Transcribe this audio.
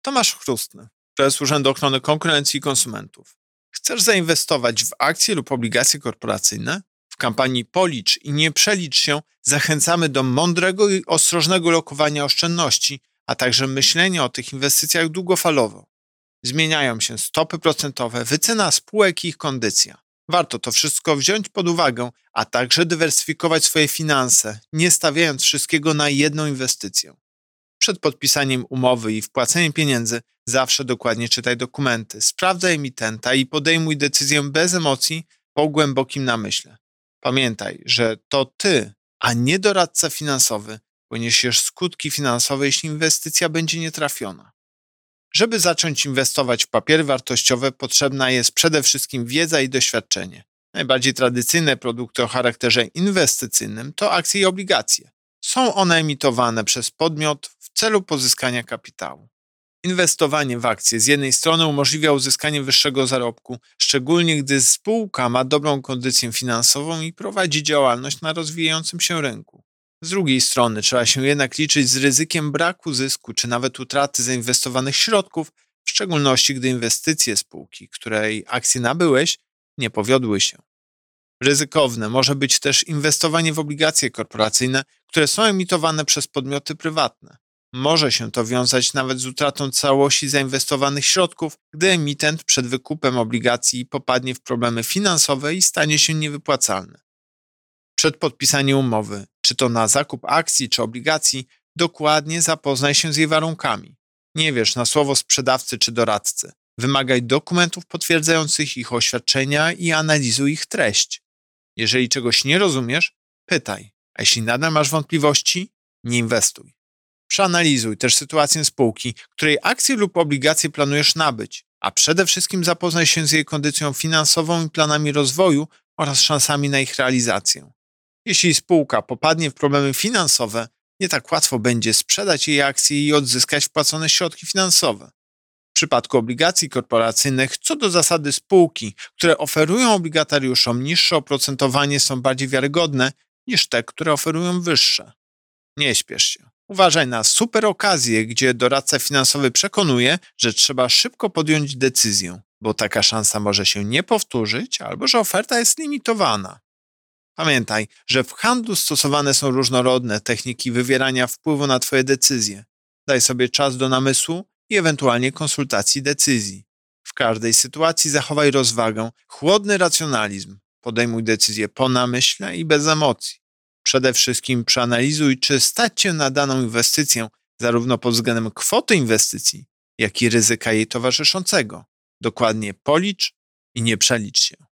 Tomasz Chrustny, prezes Urzędu Ochrony Konkurencji i Konsumentów. Chcesz zainwestować w akcje lub obligacje korporacyjne? W kampanii Policz i nie przelicz się zachęcamy do mądrego i ostrożnego lokowania oszczędności, a także myślenia o tych inwestycjach długofalowo. Zmieniają się stopy procentowe, wycena spółek i ich kondycja. Warto to wszystko wziąć pod uwagę, a także dywersyfikować swoje finanse, nie stawiając wszystkiego na jedną inwestycję. Przed podpisaniem umowy i wpłaceniem pieniędzy zawsze dokładnie czytaj dokumenty, sprawdzaj emitenta i podejmuj decyzję bez emocji, po głębokim namyśle. Pamiętaj, że to ty, a nie doradca finansowy, poniesiesz skutki finansowe, jeśli inwestycja będzie nietrafiona. Żeby zacząć inwestować w papiery wartościowe, potrzebna jest przede wszystkim wiedza i doświadczenie. Najbardziej tradycyjne produkty o charakterze inwestycyjnym to akcje i obligacje. Są one emitowane przez podmiot w celu pozyskania kapitału. Inwestowanie w akcje z jednej strony umożliwia uzyskanie wyższego zarobku, szczególnie gdy spółka ma dobrą kondycję finansową i prowadzi działalność na rozwijającym się rynku. Z drugiej strony trzeba się jednak liczyć z ryzykiem braku zysku czy nawet utraty zainwestowanych środków, w szczególności gdy inwestycje spółki, której akcje nabyłeś, nie powiodły się. Ryzykowne może być też inwestowanie w obligacje korporacyjne, które są emitowane przez podmioty prywatne. Może się to wiązać nawet z utratą całości zainwestowanych środków, gdy emitent przed wykupem obligacji popadnie w problemy finansowe i stanie się niewypłacalny. Przed podpisaniem umowy, czy to na zakup akcji czy obligacji, dokładnie zapoznaj się z jej warunkami. Nie wierz na słowo sprzedawcy czy doradcy. Wymagaj dokumentów potwierdzających ich oświadczenia i analizuj ich treść. Jeżeli czegoś nie rozumiesz, pytaj, a jeśli nadal masz wątpliwości, nie inwestuj. Przeanalizuj też sytuację spółki, której akcje lub obligacje planujesz nabyć, a przede wszystkim zapoznaj się z jej kondycją finansową i planami rozwoju oraz szansami na ich realizację. Jeśli spółka popadnie w problemy finansowe, nie tak łatwo będzie sprzedać jej akcje i odzyskać wpłacone środki finansowe. W przypadku obligacji korporacyjnych, co do zasady spółki, które oferują obligatariuszom niższe oprocentowanie, są bardziej wiarygodne niż te, które oferują wyższe. Nie śpiesz się. Uważaj na super okazję, gdzie doradca finansowy przekonuje, że trzeba szybko podjąć decyzję, bo taka szansa może się nie powtórzyć albo że oferta jest limitowana. Pamiętaj, że w handlu stosowane są różnorodne techniki wywierania wpływu na Twoje decyzje. Daj sobie czas do namysłu i ewentualnie konsultacji decyzji. W każdej sytuacji zachowaj rozwagę, chłodny racjonalizm. Podejmuj decyzje po namyśle i bez emocji. Przede wszystkim przeanalizuj, czy stać Cię na daną inwestycję, zarówno pod względem kwoty inwestycji, jak i ryzyka jej towarzyszącego. Dokładnie policz i nie przelicz się.